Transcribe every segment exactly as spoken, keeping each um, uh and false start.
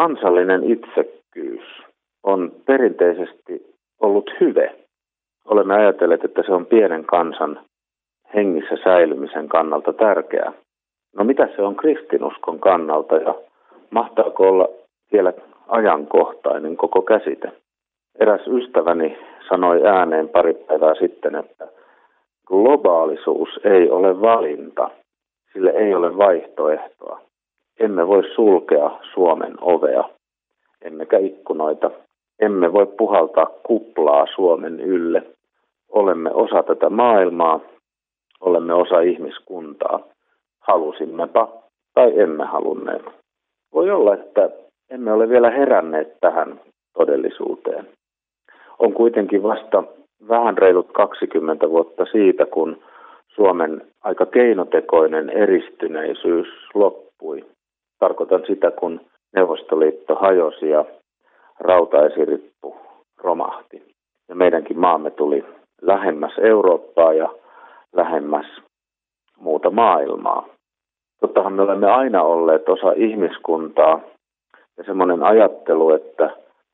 Kansallinen itsekkyys on perinteisesti ollut hyve. Olemme ajatelleet, että se on pienen kansan hengissä säilymisen kannalta tärkeää. No mitä se on kristinuskon kannalta ja mahtaako olla vielä ajankohtainen koko käsite? Eräs ystäväni sanoi ääneen pari päivää sitten, että globaalisuus ei ole valinta, sille ei ole vaihtoehtoa. Emme voi sulkea Suomen ovea, emmekä ikkunoita. Emme voi puhaltaa kuplaa Suomen ylle. Olemme osa tätä maailmaa, olemme osa ihmiskuntaa. Halusimmepa tai emme halunneet. Voi olla, että emme ole vielä heränneet tähän todellisuuteen. On kuitenkin vasta vähän reilut kaksikymmentä vuotta siitä, kun Suomen aika keinotekoinen eristyneisyys loppui. Tarkoitan sitä, kun Neuvostoliitto hajosi ja rautaesirippu romahti. Ja meidänkin maamme tuli lähemmäs Eurooppaa ja lähemmäs muuta maailmaa. Tottahan me olemme aina olleet osa ihmiskuntaa ja semmoinen ajattelu, että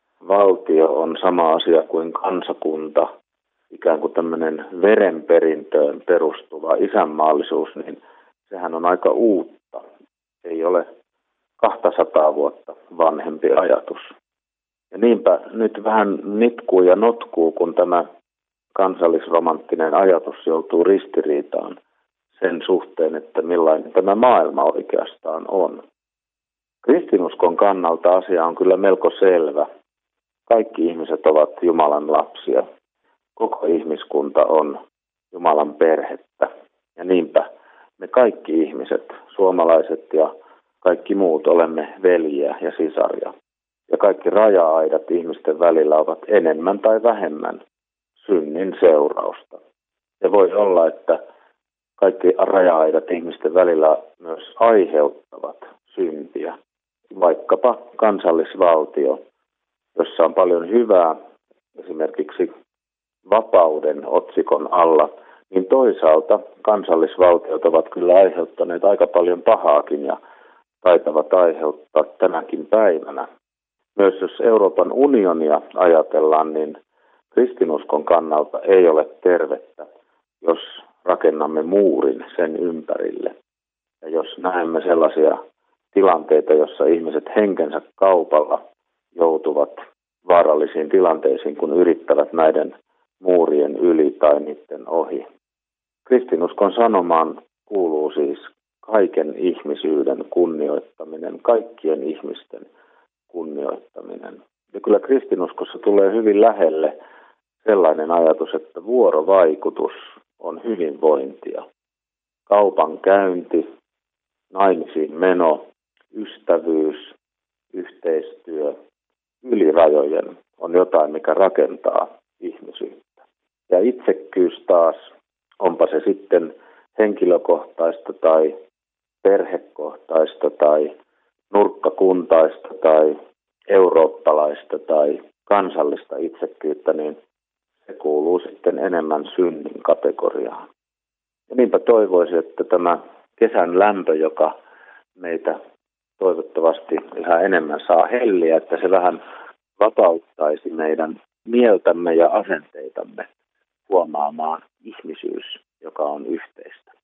valtio on sama asia kuin kansakunta, ikään kuin tämmöinen verenperintöön perustuva isänmaallisuus, niin sehän on aika uutta. Ei ole kaksisataa vuotta vanhempi ajatus. Ja niinpä nyt vähän nitkuu ja notkuu, kun tämä kansallisromanttinen ajatus joutuu ristiriitaan sen suhteen, että millainen tämä maailma oikeastaan on. Kristinuskon kannalta asia on kyllä melko selvä. Kaikki ihmiset ovat Jumalan lapsia. Koko ihmiskunta on Jumalan perhettä. Ja niinpä me kaikki ihmiset, suomalaiset ja kaikki muut, olemme veljiä ja sisaria. Ja kaikki raja-aidat ihmisten välillä ovat enemmän tai vähemmän synnin seurausta. Ja voi olla, että kaikki raja-aidat ihmisten välillä myös aiheuttavat syntiä. Vaikkapa kansallisvaltio, jossa on paljon hyvää, esimerkiksi vapauden otsikon alla, niin toisaalta kansallisvaltiot ovat kyllä aiheuttaneet aika paljon pahaakin ja taitavat aiheuttaa tänäkin päivänä. Myös jos Euroopan unionia ajatellaan, niin kristinuskon kannalta ei ole tervettä, jos rakennamme muurin sen ympärille. Ja jos näemme sellaisia tilanteita, jossa ihmiset henkensä kaupalla joutuvat vaarallisiin tilanteisiin, kun yrittävät näiden muurien yli tai niiden ohi. Kristinuskon sanomaan kuuluu siis kaiken ihmisyyden kunnioittaminen, kaikkien ihmisten kunnioittaminen. Ja kyllä kristinuskossa tulee hyvin lähelle sellainen ajatus, että vuorovaikutus on hyvinvointia. Kaupan käynti, naimisiin meno, ystävyys, yhteistyö yli rajojen on jotain, mikä rakentaa ihmisyyttä. Ja itsekkyys taas, onpa se sitten henkilökohtaista tai perhekohtaista tai nurkkakuntaista tai eurooppalaista tai kansallista itsekkyyttä, niin se kuuluu sitten enemmän synnin kategoriaan. Ja niinpä toivoisin, että tämä kesän lämpö, joka meitä toivottavasti yhä enemmän saa helliä, että se vähän vapauttaisi meidän mieltämme ja asenteitamme huomaamaan ihmisyys, joka on yhteistä.